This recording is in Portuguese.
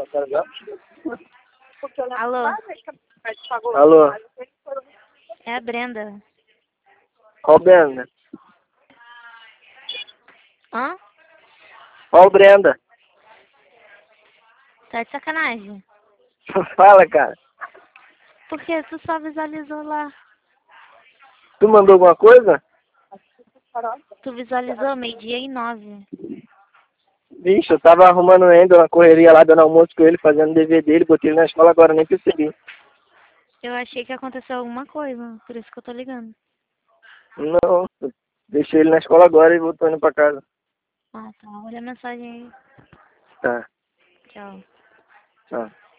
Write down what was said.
Alô, Alô, é a Brenda. qual Brenda? Hã? Qual Brenda? Tá de sacanagem? Fala, cara. Por que tu só visualizou lá? Tu mandou alguma coisa? Tu visualizou 12:09. Vixe, eu tava arrumando ainda uma correria lá, dando almoço com ele, fazendo dever dele, botei ele na escola agora, nem percebi. Eu achei que aconteceu alguma coisa, por isso que eu tô ligando. Não, eu deixei ele na escola agora e voltou indo pra casa. Ah, tá. Olha a mensagem aí. Tá, Tchau. tchau.